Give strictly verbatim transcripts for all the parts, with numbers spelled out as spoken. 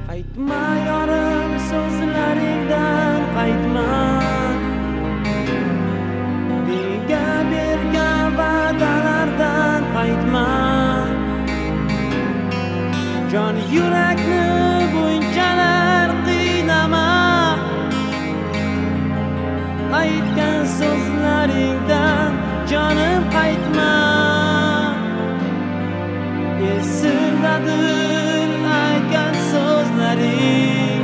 Qaytma yorim so'zlaringdan qaytma, menga bergan va'dalardan qaytma. Jon yurakni bunchalar qiynama, aytgan so'zlaringdan jonim qaytma. Esimdadir aytgan so'zlaring,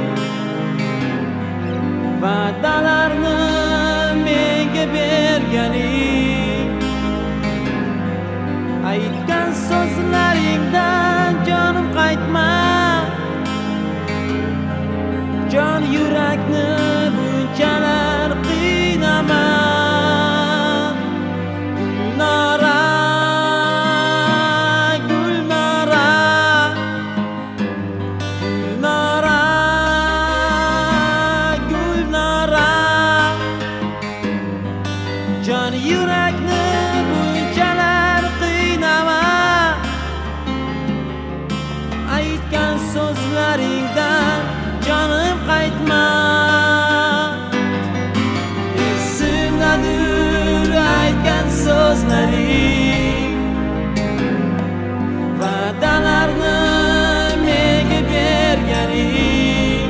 va'dalarni menga berganing. Aytgan so'zlaringdan jonim qaytma, jon yurakni bunchalar qiynama. Jon yurakni bunchalar qiynama, aytgan so'zlaringdan jonim qaytma. Esimdadir aytgan so'zlaring, va'dalarni menga berganing.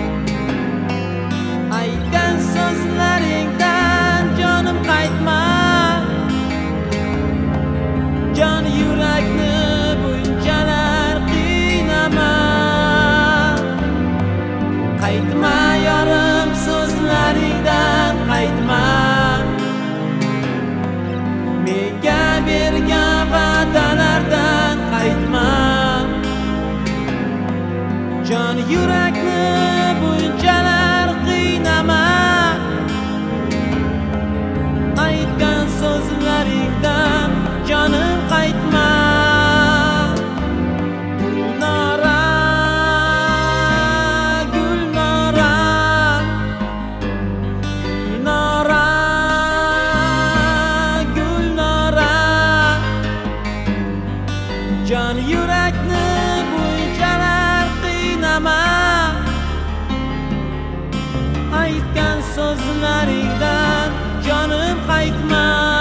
Aytgan so'zlaringdan jonim qaytma, jon yurakni bunchalar qiynama. Qaytma yorim so'zlaringdan qaytma, menga bergan va'dalardan qaytma. Jon yurakni bunchalar qiynama, aytgan so'zlaringdan jonim qaytma. Gulnora, Gulnora, Gulnora, Gulnora. Jon yurakni bunchalar qiynama, aytgan so'zlaringdan jonim qaytma.